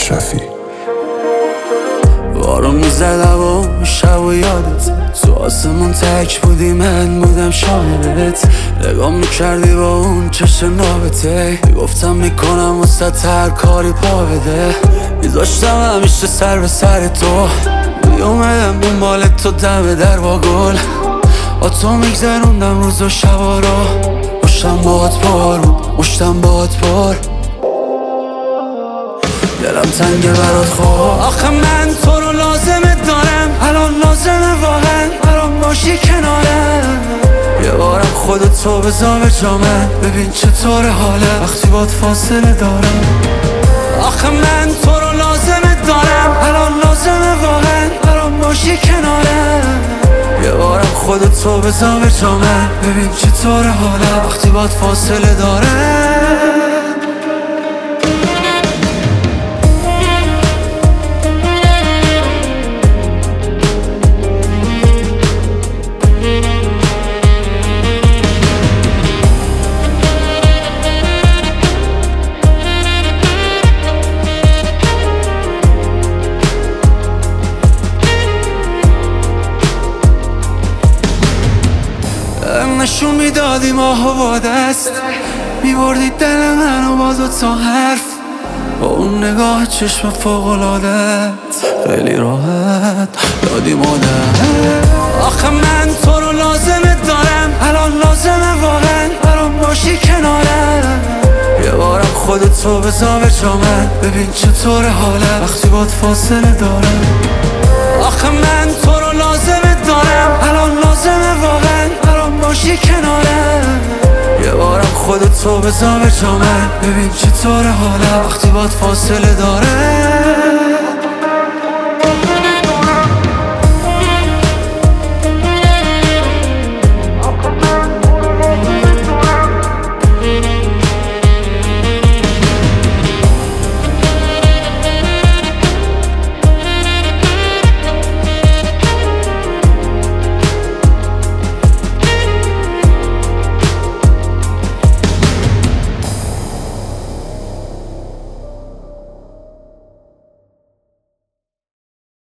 اشرفی. بارون میزد و شب و یادت تو آسمون تک بودی، من بودم شاهدت. نگاه میکردی با اون چشم نابته، گفتم میکنم واسه هر کاری پا بده. میذاشتم همیشه سر به سر تو، میومدم دنبال تو دم در با گل. با تو میگذروندم روز و شبا رو، مشتم باد پر بود، مشتم باد پر. دلم تنگه برات خواه، آخه من تو رو لازمت دارم. الان لازمه واقعا برام باشی کنارم. یه بارم خودتو بذار به جا من، ببین چطور حاله وقتی باد فاصله دارم. آخه من تو رو لازمت دارم. الان لازمه واقعا برام باشی کنارم. یه بارم خودتو بذار به جا من، ببین چطور حاله وقتی باد فاصله دارم. نشون میدادی ماهو با دست، میبردی دل منو با دوتا حرف. با اون نگاه چشم فوق‌العادت خیلی راحت دادی مادر. آخه من تو رو لازمت دارم. الان لازمه واقعا برام باشی کنارم. یه بارم خودتو بذار به جا من، ببین چطور حاله وقتی باد فاصله دارم. آخه من تو رو لازمت دارم. الان لازمه واقعا برام باشی کنارم. یه بارم خودتو بذار به جا من، ببین چطور حاله وقتی باد فاصله داره.